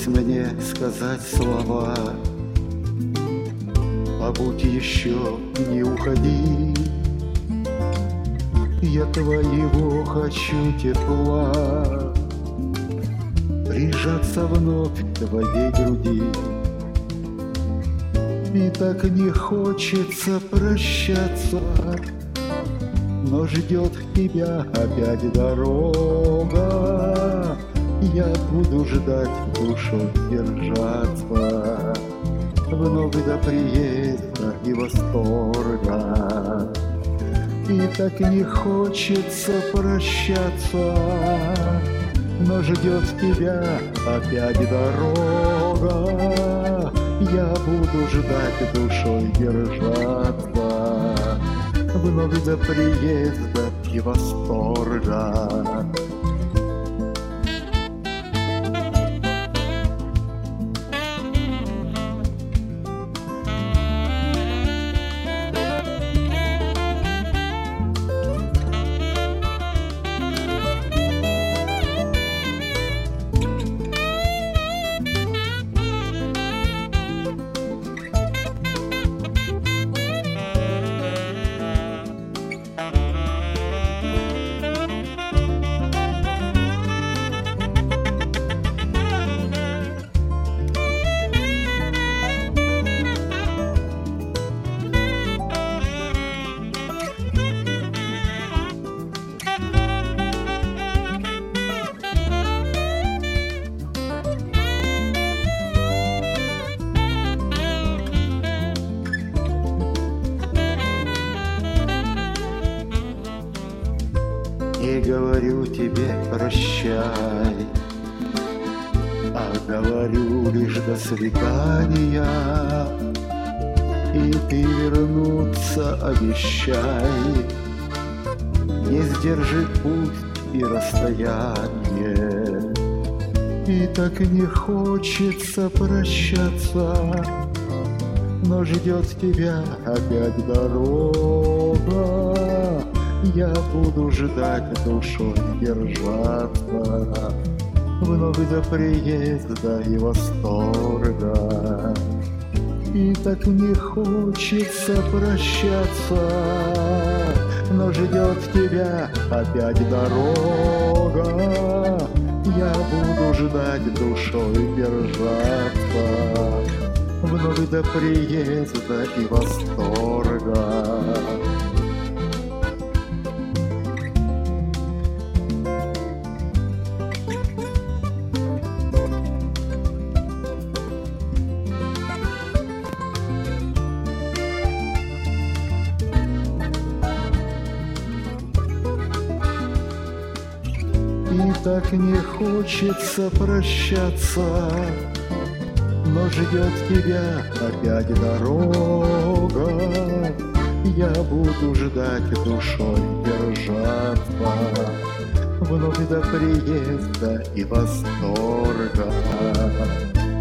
мне сказать слова: побудь еще, не уходи. Я твоего хочу тепла, прижаться вновь к твоей груди. И так не хочется прощаться, но ждет тебя опять дорога. Я буду ждать, душой держаться, вновь до приезда и восторга. И так не хочется прощаться, но ждет тебя опять дорога. Я буду ждать, душой держаться, вновь до приезда и восторга. Не говорю тебе прощай, а говорю лишь до свидания. И ты вернуться обещай, не сдержи пусть и расстояние. И так не хочется прощаться, но ждет тебя опять дорога. Я буду ждать, душой держаться, вновь до приезда и восторга. И так не хочется прощаться, но ждет тебя опять дорога. Я буду ждать, душой держаться, вновь до приезда и восторга. И так не хочется прощаться, но ждет тебя опять дорога. Я буду ждать, душой держаться, вновь до приезда и восторга.